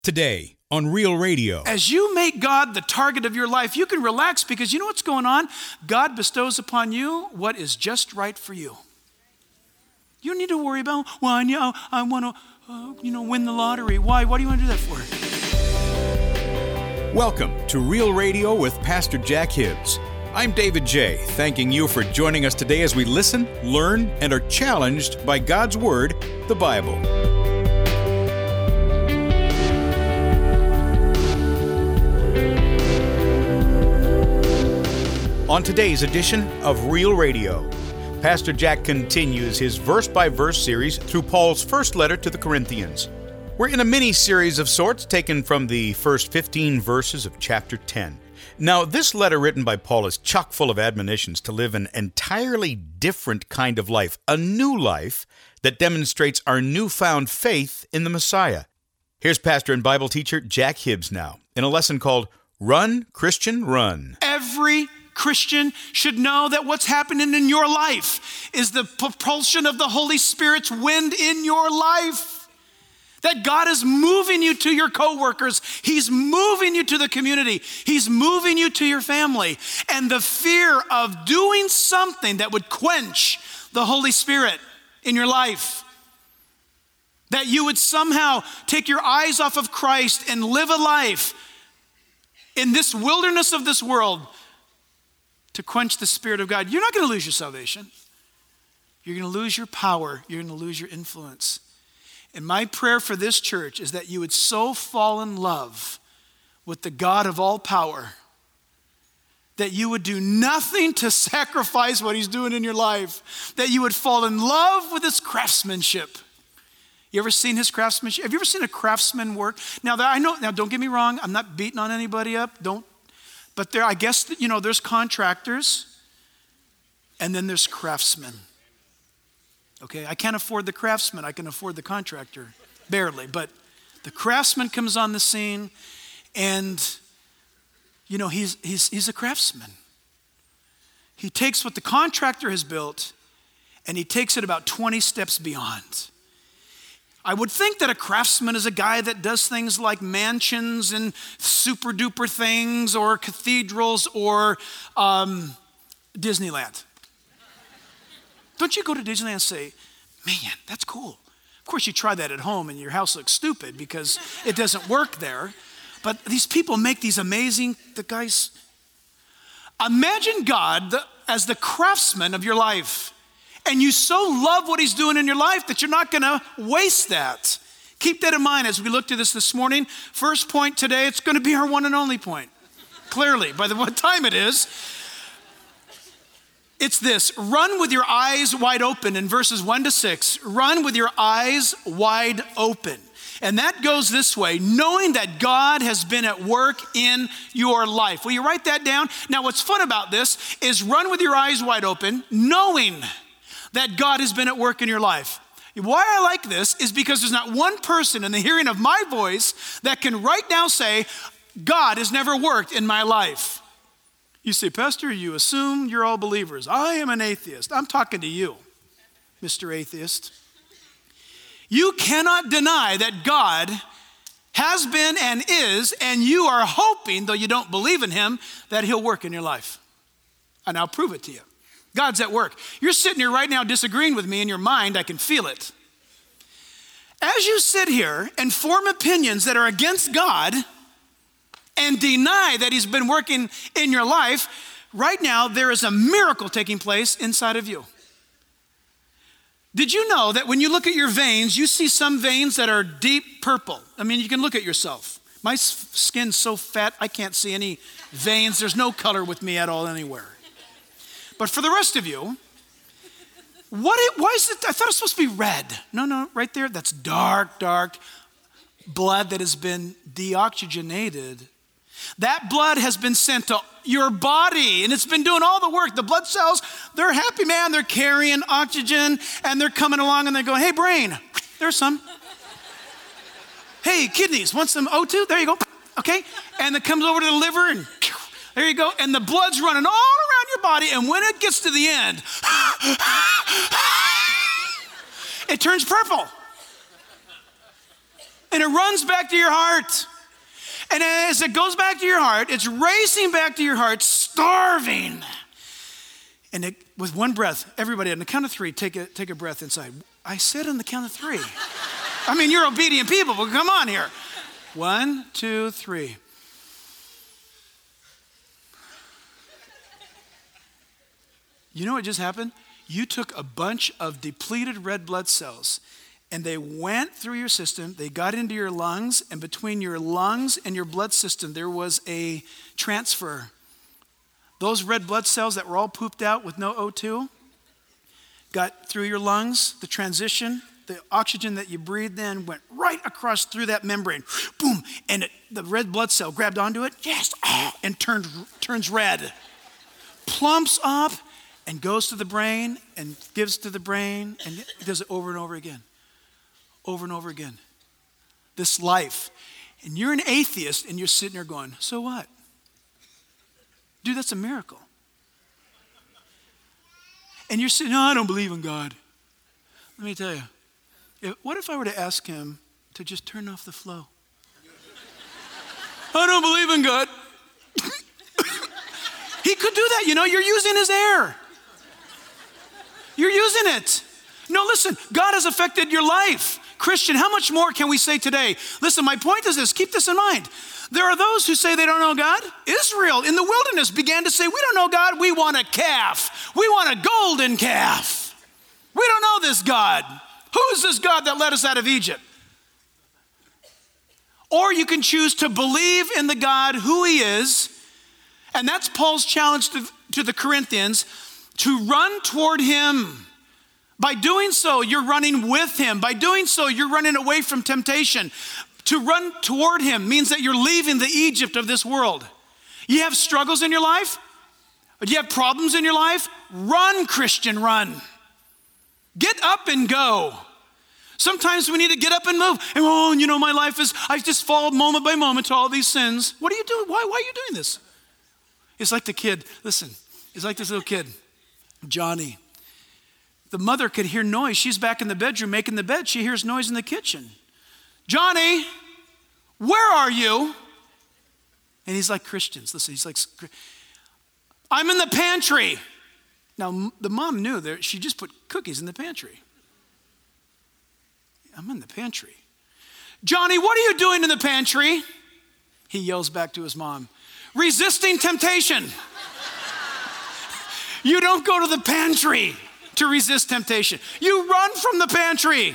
Today on Real Radio. As you make God the target of your life, you can relax because you know what's going on? God bestows upon you what is just right for you. You don't need to worry about, well, I want to, win the lottery. Why? What do you want to do that for? Welcome to Real Radio with Pastor Jack Hibbs. I'm David J., thanking you for joining us today as we listen, learn, and are challenged by God's Word, the Bible. On today's edition of Real Radio, Pastor Jack continues his verse-by-verse series through Paul's first letter to the Corinthians. We're in a mini-series of sorts taken from the first 15 verses of chapter 10. Now, this letter written by Paul is chock full of admonitions to live an entirely different kind of life, a new life that demonstrates our newfound faith in the Messiah. Here's pastor and Bible teacher Jack Hibbs now in a lesson called Run, Christian, Run. Every Christian should know that what's happening in your life is the propulsion of the Holy Spirit's wind in your life. That God is moving you to your coworkers. He's moving you to the community. He's moving you to your family. And the fear of doing something that would quench the Holy Spirit in your life, that you would somehow take your eyes off of Christ and live a life in this wilderness of this world to quench the Spirit of God. You're not going to lose your salvation. You're going to lose your power. You're going to lose your influence. And my prayer for this church is that you would so fall in love with the God of all power that you would do nothing to sacrifice what He's doing in your life, that you would fall in love with His craftsmanship. You ever seen His craftsmanship? Have you ever seen a craftsman work? Now, don't get me wrong, I'm not beating on anybody up. But I guess, there's contractors and then there's craftsmen. Okay, I can't afford the craftsman, I can afford the contractor, barely. But the craftsman comes on the scene and, he's a craftsman. He takes what the contractor has built and he takes it about 20 steps beyond. I would think that a craftsman is a guy that does things like mansions and super duper things or cathedrals or Disneyland. Don't you go to Disneyland and say, man, that's cool. Of course, you try that at home and your house looks stupid because it doesn't work there. But these people make these amazing, imagine God as the craftsman of your life. And you so love what He's doing in your life that you're not going to waste that. Keep that in mind as we look to this morning. First point today, it's going to be our one and only point. Clearly, by what time it is. It's this: run with your eyes wide open in verses 1-6. Run with your eyes wide open. And that goes this way: knowing that God has been at work in your life. Will you write that down? Now, what's fun about this is run with your eyes wide open, knowing that God has been at work in your life. Why I like this is because there's not one person in the hearing of my voice that can right now say, God has never worked in my life. You say, Pastor, you assume you're all believers. I am an atheist. I'm talking to you, Mr. Atheist. You cannot deny that God has been and is, and you are hoping, though you don't believe in Him, that He'll work in your life. And I'll prove it to you. God's at work. You're sitting here right now disagreeing with me in your mind. I can feel it. As you sit here and form opinions that are against God and deny that He's been working in your life, right now there is a miracle taking place inside of you. Did you know that when you look at your veins, you see some veins that are deep purple? I mean, you can look at yourself. My skin's so fat, I can't see any veins. There's no color with me at all anywhere. But for the rest of you, why is it? I thought it was supposed to be red. No, right there, that's dark blood that has been deoxygenated. That blood has been sent to your body and it's been doing all the work. The blood cells, they're happy, man. They're carrying oxygen and they're coming along and they're going, hey, brain, there's some. Hey, kidneys, want some O2? There you go. Okay. And it comes over to the liver and there you go. And the blood's running all around your body. And when it gets to the end, it turns purple. And it runs back to your heart. And as it goes back to your heart, it's racing back to your heart, starving. And with one breath, everybody on the count of three, take a breath inside. I said on the count of three. I mean, you're obedient people, but come on here. 1, 2, 3. You know what just happened? You took a bunch of depleted red blood cells and they went through your system, they got into your lungs, and between your lungs and your blood system, there was a transfer. Those red blood cells that were all pooped out with no O2 got through your lungs, the transition, the oxygen that you breathed in went right across through that membrane. Boom, and the red blood cell grabbed onto it, yes, and turns red. Plumps up and goes to the brain and gives to the brain, and it does it over and over again. Over and over again. This life. And you're an atheist and you're sitting there going, so what? Dude, that's a miracle. And you're saying, no, I don't believe in God. Let me tell you, what if I were to ask him to just turn off the flow? I don't believe in God. He could do that, you're using his air. You're using it. No, listen, God has affected your life. Christian, how much more can we say today? Listen, my point is this, keep this in mind. There are those who say they don't know God. Israel in the wilderness began to say, we don't know God, we want a calf. We want a golden calf. We don't know this God. Who is this God that led us out of Egypt? Or you can choose to believe in the God who he is, and that's Paul's challenge to the Corinthians, to run toward him. By doing so, you're running with him. By doing so, you're running away from temptation. To run toward him means that you're leaving the Egypt of this world. You have struggles in your life? Do you have problems in your life? Run, Christian, run. Get up and go. Sometimes we need to get up and move. And my life is, I just fall moment by moment to all these sins. What are you doing? Why are you doing this? It's like the kid, listen, it's like this little kid, Johnny. The mother could hear noise. She's back in the bedroom making the bed. She hears noise in the kitchen. Johnny, where are you? And he's like Christians. Listen, he's like, I'm in the pantry. Now, the mom knew that she just put cookies in the pantry. I'm in the pantry. Johnny, what are you doing in the pantry? He yells back to his mom, resisting temptation. You don't go to the pantry to resist temptation. You run from the pantry.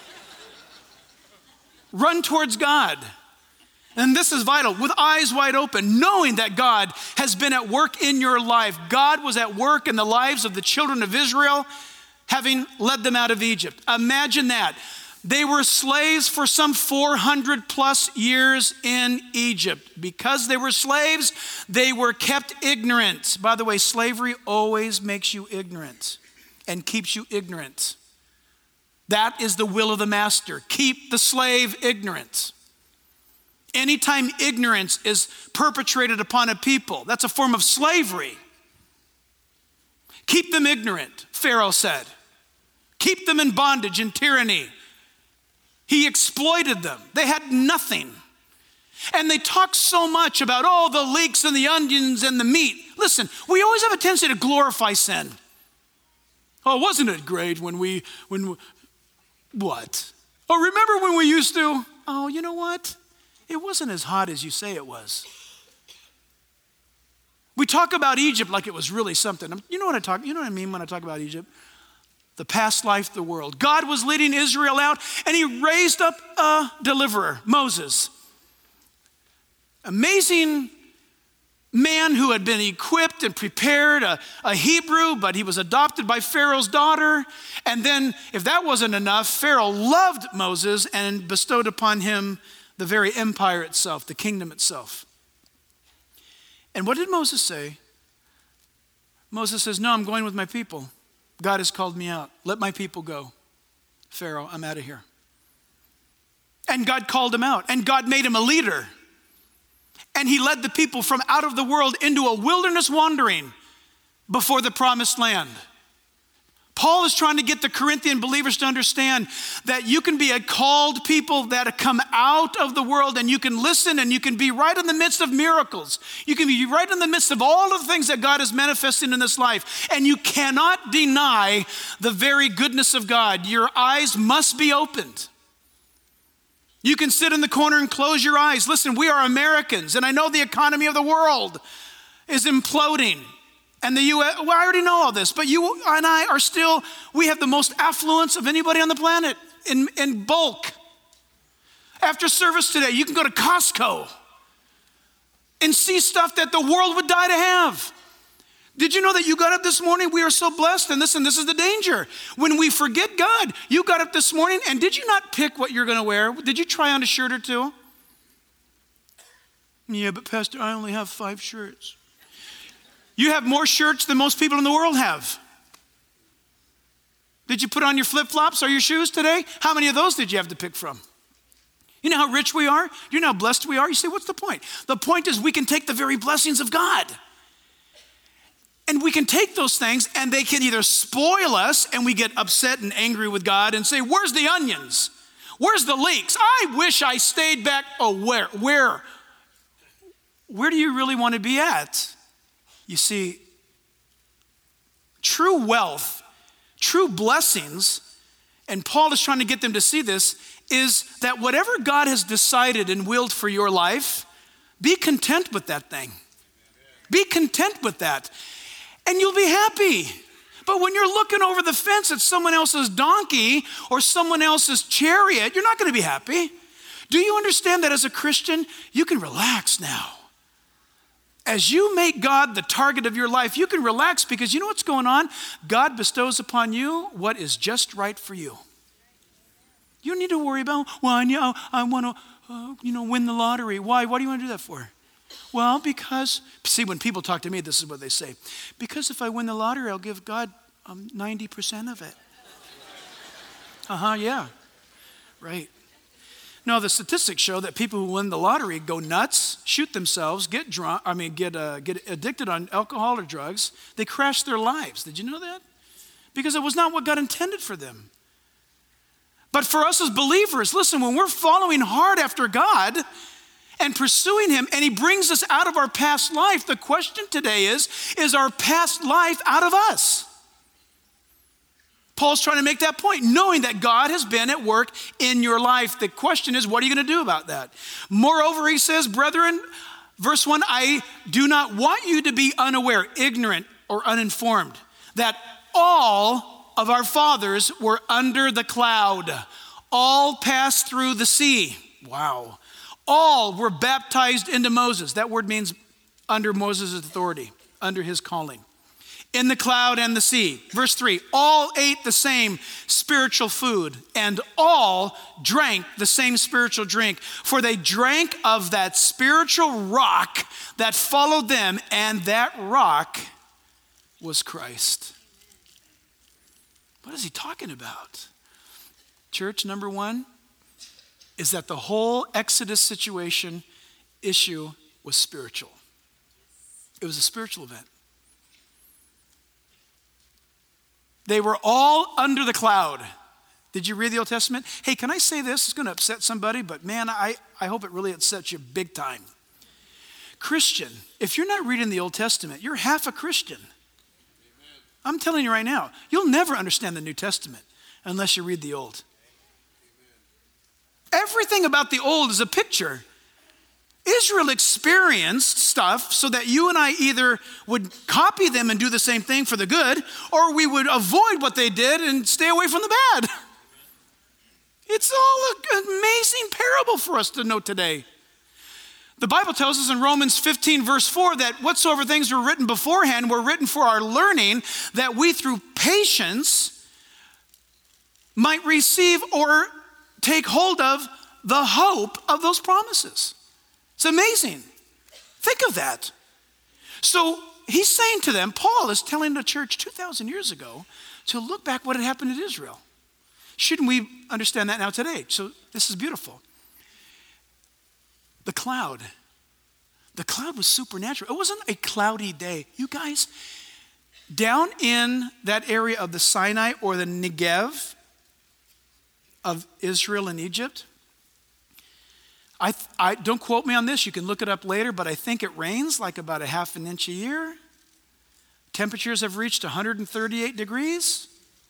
Run towards God. And this is vital, with eyes wide open, knowing that God has been at work in your life. God was at work in the lives of the children of Israel, having led them out of Egypt. Imagine that. They were slaves for some 400 plus years in Egypt. Because they were slaves, they were kept ignorant. By the way, slavery always makes you ignorant and keeps you ignorant. That is the will of the master. Keep the slave ignorant. Anytime ignorance is perpetrated upon a people, that's a form of slavery. Keep them ignorant, Pharaoh said. Keep them in bondage and tyranny. He exploited them. They had nothing. And they talk so much about all the leeks and the onions and the meat. Listen, we always have a tendency to glorify sin. Oh, wasn't it great when what? Oh, remember when we used to? Oh, you know what? It wasn't as hot as you say it was. We talk about Egypt like it was really something. You know what I mean when I talk about Egypt? The past life, the world. God was leading Israel out, and he raised up a deliverer, Moses. Amazing man who had been equipped and prepared, a Hebrew, but he was adopted by Pharaoh's daughter. And then, if that wasn't enough, Pharaoh loved Moses and bestowed upon him the very empire itself, the kingdom itself. And what did Moses say? Moses says, no, I'm going with my people. God has called me out. Let my people go. Pharaoh, I'm out of here. And God called him out, and God made him a leader. And he led the people from out of the world into a wilderness wandering before the promised land. Paul is trying to get the Corinthian believers to understand that you can be a called people that come out of the world, and you can listen, and you can be right in the midst of miracles. You can be right in the midst of all of the things that God is manifesting in this life, and you cannot deny the very goodness of God. Your eyes must be opened. You can sit in the corner and close your eyes. Listen, we are Americans, and I know the economy of the world is imploding. And the U.S., well, I already know all this, but you and I are still, we have the most affluence of anybody on the planet in bulk. After service today, you can go to Costco and see stuff that the world would die to have. Did you know that you got up this morning? We are so blessed, and listen, this is the danger. When we forget God, you got up this morning, and did you not pick what you're gonna wear? Did you try on a shirt or two? Yeah, but Pastor, I only have 5 shirts. You have more shirts than most people in the world have. Did you put on your flip-flops or your shoes today? How many of those did you have to pick from? You know how rich we are? You know how blessed we are? You say, what's the point? The point is we can take the very blessings of God. And we can take those things and they can either spoil us and we get upset and angry with God and say, where's the onions? Where's the leeks? I wish I stayed back. Oh, where? Where do you really want to be at? You see, true wealth, true blessings, and Paul is trying to get them to see this, is that whatever God has decided and willed for your life, be content with that thing. Be content with that, and you'll be happy. But when you're looking over the fence at someone else's donkey or someone else's chariot, you're not going to be happy. Do you understand that as a Christian, you can relax now? As you make God the target of your life, you can relax because you know what's going on? God bestows upon you what is just right for you. You don't need to worry about, well, I want to, win the lottery. Why? What do you want to do that for? Well, because, see, when people talk to me, this is what they say. Because if I win the lottery, I'll give God 90% of it. Yeah, right. No, the statistics show that people who win the lottery go nuts, shoot themselves, get addicted on alcohol or drugs. They crash their lives. Did you know that? Because it was not what God intended for them. But for us as believers, listen, when we're following hard after God and pursuing Him, and He brings us out of our past life, the question today is our past life out of us? Paul's trying to make that point, knowing that God has been at work in your life. The question is, what are you going to do about that? Moreover, he says, brethren, verse 1, I do not want you to be unaware, ignorant, or uninformed, that all of our fathers were under the cloud. All passed through the sea. Wow. All were baptized into Moses. That word means under Moses' authority, under his calling. In the cloud and the sea. Verse 3, all ate the same spiritual food and all drank the same spiritual drink, for they drank of that spiritual rock that followed them, and that rock was Christ. What is he talking about? Church, number 1 is that the whole Exodus situation issue was spiritual. It was a spiritual event. They were all under the cloud. Did you read the Old Testament? Hey, can I say this? It's going to upset somebody, but man, I hope it really upsets you big time. Christian, if you're not reading the Old Testament, you're half a Christian. Amen. I'm telling you right now, you'll never understand the New Testament unless you read the Old. Amen. Everything about the Old is a picture. Israel experienced stuff so that you and I either would copy them and do the same thing for the good, or we would avoid what they did and stay away from the bad. It's all an amazing parable for us to know today. The Bible tells us in Romans 15 verse 4 that whatsoever things were written beforehand were written for our learning, that we through patience might receive or take hold of the hope of those promises. It's amazing. Think of that. So he's saying to them, Paul is telling the church 2,000 years ago to look back what had happened in Israel. Shouldn't we understand that now today? So this is beautiful. The cloud was supernatural. It wasn't a cloudy day. You guys, Down in that area of the Sinai or the Negev of Israel and Egypt, I don't quote me on this, you can look it up later, but I think it rains like about a half an inch a year. Temperatures have reached 138 degrees.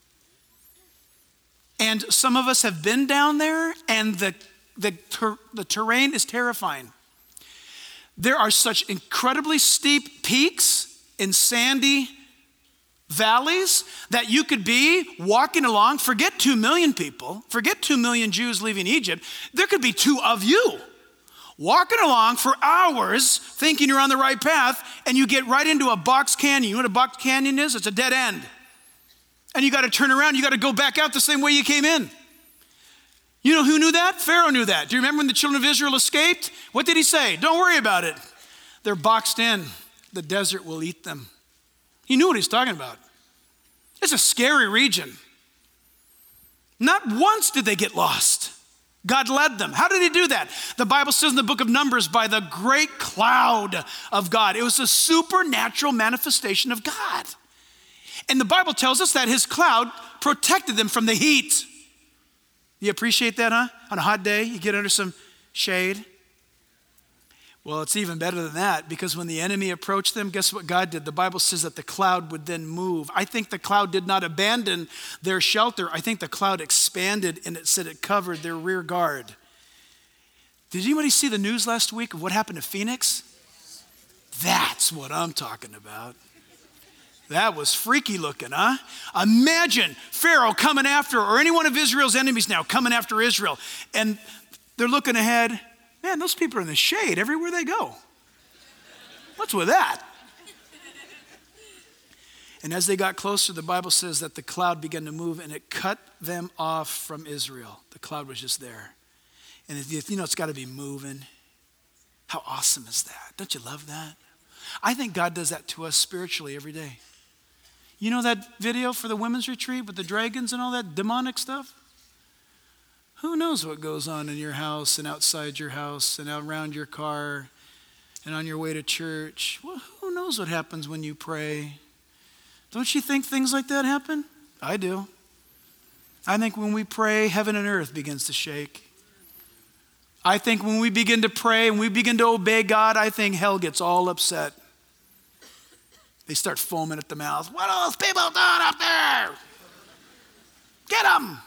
And some of us have been down there, and the terrain is terrifying. There are such incredibly steep peaks in sandy valleys that you could be walking along, forget 2 million people, forget 2 million Jews leaving Egypt, there could be 2 of you walking along for hours thinking you're on the right path, and you get right into a box canyon. You know what a box canyon is? It's a dead end. And you got to turn around, you got to go back out the same way you came in. You know who knew that? Pharaoh knew that. Do you remember when the children of Israel escaped? What did he say? Don't worry about it. They're boxed in. The desert will eat them. He knew what he was talking about. It's a scary region. Not once did they get lost. God led them. How did he do that? The Bible says in the book of Numbers, by the great cloud of God. It was a supernatural manifestation of God. And the Bible tells us that his cloud protected them from the heat. You appreciate that, huh? On a hot day, you get under some shade. Well, it's even better than that, because when the enemy approached them, guess what God did? The Bible says that the cloud would then move. I think the cloud did not abandon their shelter. I think the cloud expanded, and it said it covered their rear guard. Did anybody see the news last week of what happened to Phoenix? That's what I'm talking about. That was freaky looking, huh? Imagine Pharaoh coming after, or any one of Israel's enemies now coming after Israel. And they're looking ahead. Man, those people are in the shade everywhere they go. What's with that? And as they got closer, the Bible says that the cloud began to move and it cut them off from Israel. The cloud was just there. And it's got to be moving. How awesome is that? Don't you love that? I think God does that to us spiritually every day. You know that video for the women's retreat with the dragons and all that demonic stuff? Who knows what goes on in your house and outside your house and around your car and on your way to church? Well, who knows what happens when you pray? Don't you think things like that happen? I do. I think when we pray, heaven and earth begins to shake. I think when we begin to pray and we begin to obey God, I think hell gets all upset. They start foaming at the mouth. What are those people doing up there? Get them.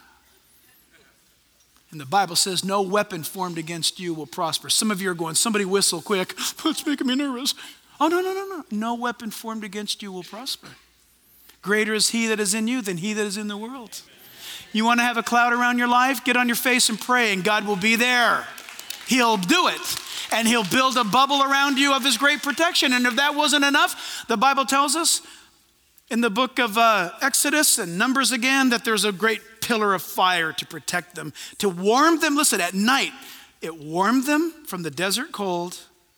And the Bible says no weapon formed against you will prosper. Some of you are going, somebody whistle quick. It's making me nervous. Oh, no. No weapon formed against you will prosper. Greater is he that is in you than he that is in the world. You want to have a cloud around your life? Get on your face and pray, and God will be there. He'll do it. And he'll build a bubble around you of his great protection. And if that wasn't enough, the Bible tells us in the book of Exodus and Numbers again, that there's a great pillar of fire to protect them, to warm them. Listen, at night, it warmed them from the desert cold,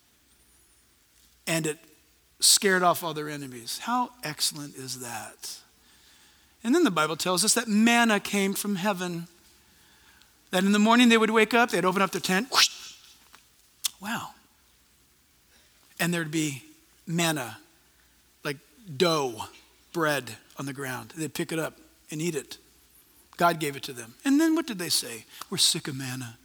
and it scared off all their enemies. How excellent is that? And then the Bible tells us that manna came from heaven, that in the morning they would wake up, they'd open up their tent, whoosh, wow. And there'd be manna, like dough, bread on the ground. They'd pick it up and eat it. God gave it to them. And then what did they say? We're sick of manna.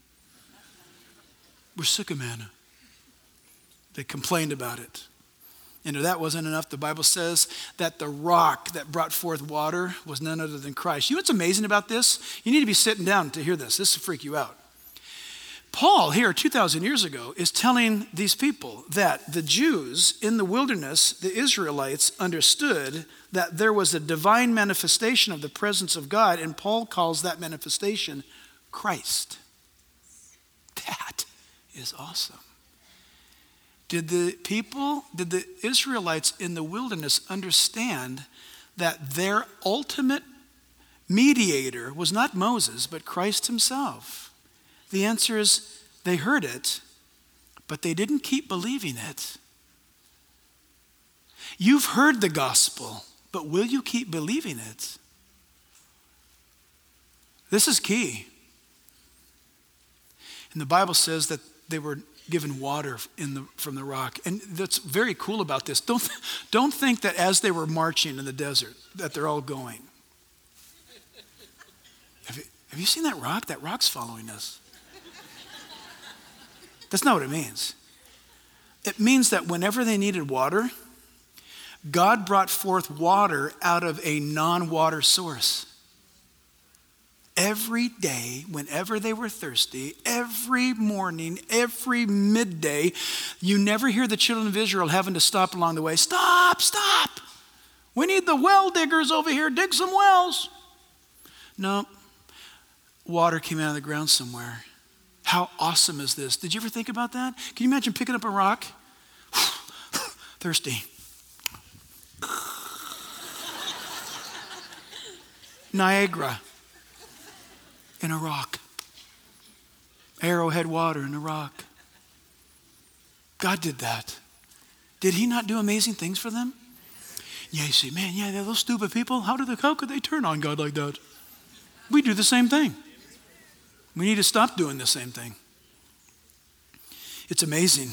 We're sick of manna. They complained about it. And if that wasn't enough, the Bible says that the rock that brought forth water was none other than Christ. You know what's amazing about this? You need to be sitting down to hear this. This will freak you out. Paul here 2,000 years ago is telling these people that the Jews in the wilderness, the Israelites, understood that there was a divine manifestation of the presence of God, and Paul calls that manifestation Christ. That is awesome. Did the Israelites in the wilderness understand that their ultimate mediator was not Moses, but Christ himself? The answer is they heard it, but they didn't keep believing it. You've heard the gospel, but will you keep believing it? This is key. And the Bible says that they were given water from the rock. And that's very cool about this. Don't think that as they were marching in the desert that they're all going. Have you seen that rock? That rock's following us. That's not what it means. It means that whenever they needed water, God brought forth water out of a non-water source. Every day, whenever they were thirsty, every morning, every midday, you never hear the children of Israel having to stop along the way. Stop, stop. We need the well diggers over here. Dig some wells. No. Water came out of the ground somewhere. How awesome is this? Did you ever think about that? Can you imagine picking up a rock? Thirsty. Niagara in a rock. Arrowhead water in a rock. God did that. Did he not do amazing things for them? Yeah, you say, man, yeah, those stupid people, how could they turn on God like that? We do the same thing. We need to stop doing the same thing. It's amazing.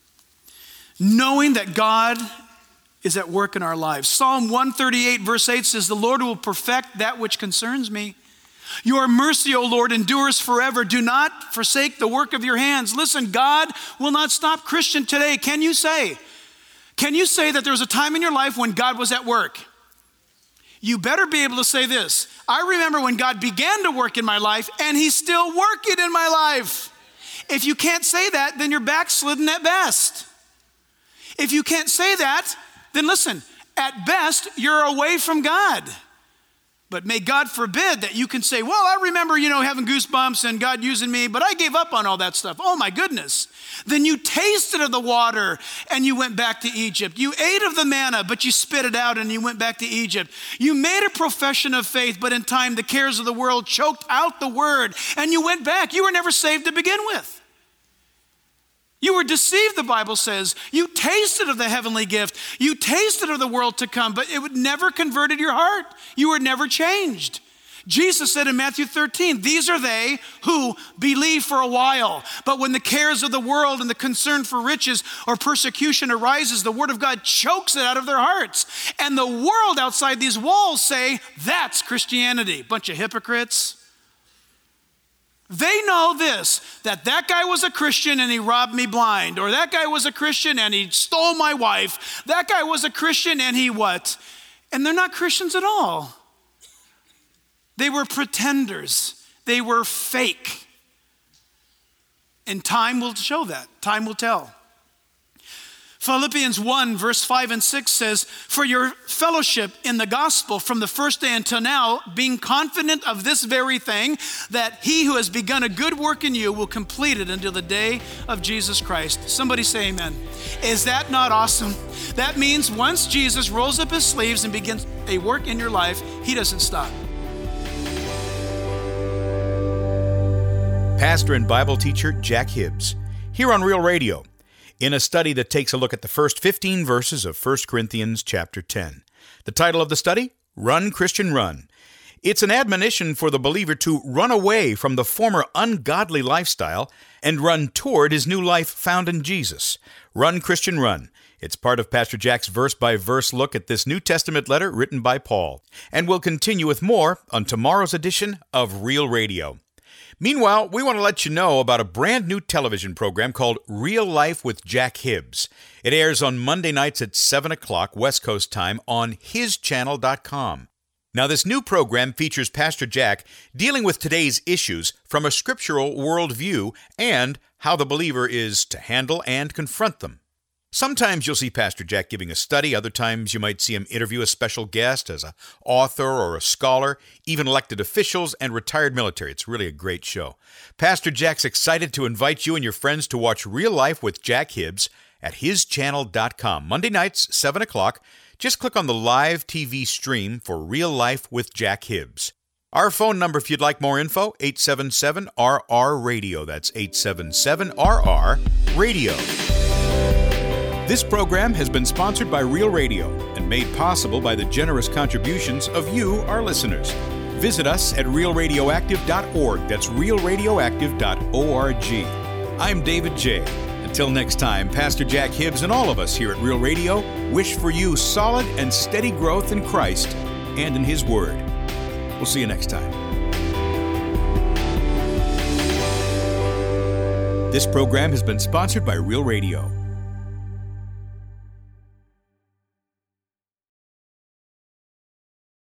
Knowing that God is at work in our lives. Psalm 138 verse 8 says, the Lord will perfect that which concerns me. Your mercy, O Lord, endures forever. Do not forsake the work of your hands. Listen, God will not stop. Christian, today, can you say that there was a time in your life when God was at work? You better be able to say this. I remember when God began to work in my life, and he's still working in my life. If you can't say that, then you're backslidden at best. If you can't say that, then listen, at best, you're away from God. But may God forbid that you can say, well, I remember, having goosebumps and God using me, but I gave up on all that stuff. Oh my goodness. Then you tasted of the water and you went back to Egypt. You ate of the manna, but you spit it out and you went back to Egypt. You made a profession of faith, but in time the cares of the world choked out the word and you went back. You were never saved to begin with. You were deceived, the Bible says. You tasted of the heavenly gift. You tasted of the world to come, but it would never converted your heart. You were never changed. Jesus said in Matthew 13, these are they who believe for a while, but when the cares of the world and the concern for riches or persecution arises, the word of God chokes it out of their hearts. And the world outside these walls say, that's Christianity. Bunch of hypocrites. They know this, that guy was a Christian and he robbed me blind, or that guy was a Christian and he stole my wife. That guy was a Christian and he what? And they're not Christians at all. They were pretenders. They were fake. And time will show that. Time will tell. Philippians 1 verse 5 and 6 says, for your fellowship in the gospel from the first day until now, being confident of this very thing, that he who has begun a good work in you will complete it until the day of Jesus Christ. Somebody say amen. Is that not awesome? That means once Jesus rolls up his sleeves and begins a work in your life, he doesn't stop. Pastor and Bible teacher Jack Hibbs, here on Real Radio, in a study that takes a look at the first 15 verses of 1 Corinthians chapter 10. The title of the study, Run, Christian, Run. It's an admonition for the believer to run away from the former ungodly lifestyle and run toward his new life found in Jesus. Run, Christian, run. It's part of Pastor Jack's verse-by-verse look at this New Testament letter written by Paul. And we'll continue with more on tomorrow's edition of Real Radio. Meanwhile, we want to let you know about a brand new television program called Real Life with Jack Hibbs. It airs on Monday nights at 7 o'clock West Coast time on hischannel.com. Now, this new program features Pastor Jack dealing with today's issues from a scriptural worldview and how the believer is to handle and confront them. Sometimes you'll see Pastor Jack giving a study. Other times you might see him interview a special guest as an author or a scholar, even elected officials and retired military. It's really a great show. Pastor Jack's excited to invite you and your friends to watch Real Life with Jack Hibbs at hischannel.com. Monday nights, 7 o'clock. Just click on the live TV stream for Real Life with Jack Hibbs. Our phone number, if you'd like more info, 877-RR-RADIO. That's 877-RR-RADIO. This program has been sponsored by Real Radio and made possible by the generous contributions of you, our listeners. Visit us at realradioactive.org. That's realradioactive.org. I'm David J., and Till next time, Pastor Jack Hibbs and all of us here at Real Radio wish for you solid and steady growth in Christ and in His Word. We'll see you next time. This program has been sponsored by Real Radio.